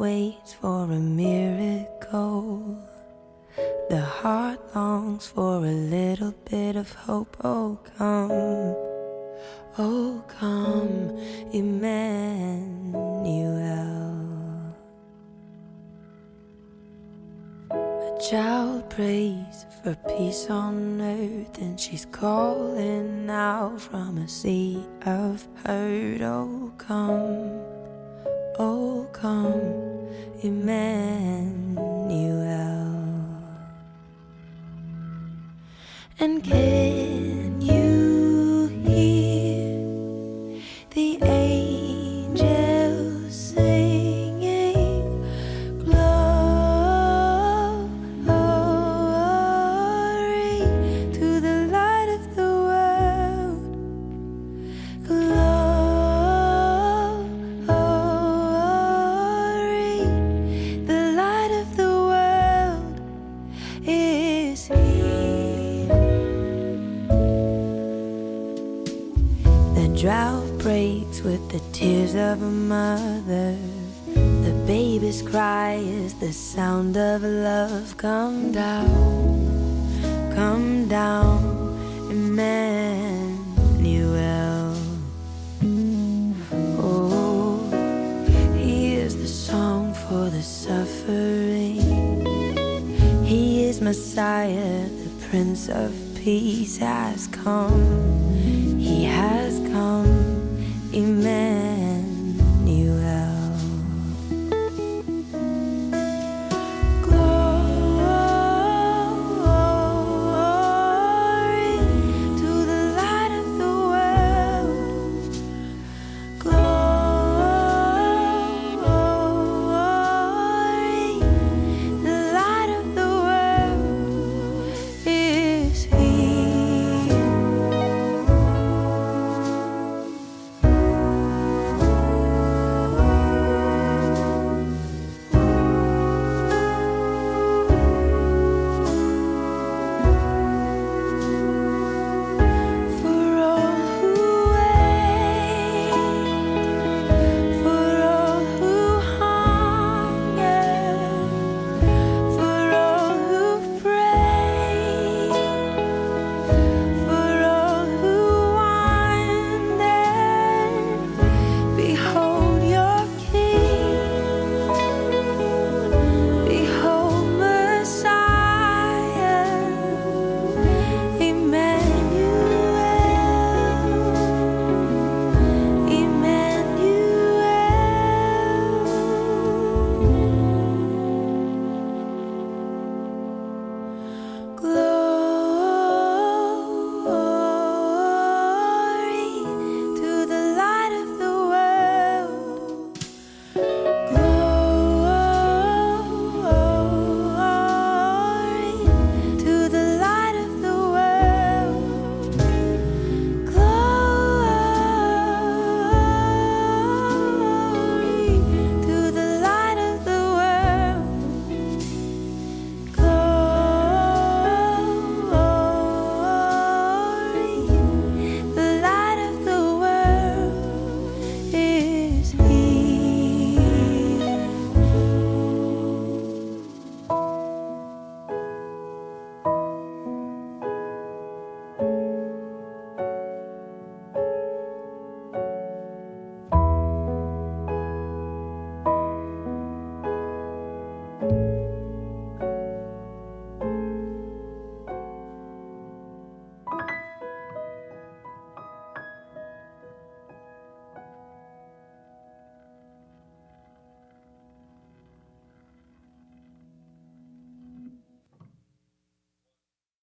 waits for a miracle. The heart longs for a little bit of hope. Oh come, Emmanuel. A child prays for peace on earth, and she's calling out from a sea of hurt. Oh come, Emmanuel. And can you hear the angels singing glory to the light of the world? Glory, the light of the world is here. The drought breaks with the tears of a mother. The baby's cry is the sound of love. Come down, Emmanuel. Oh, here's the song for the suffering. He is Messiah, the Prince of Peace has come. He has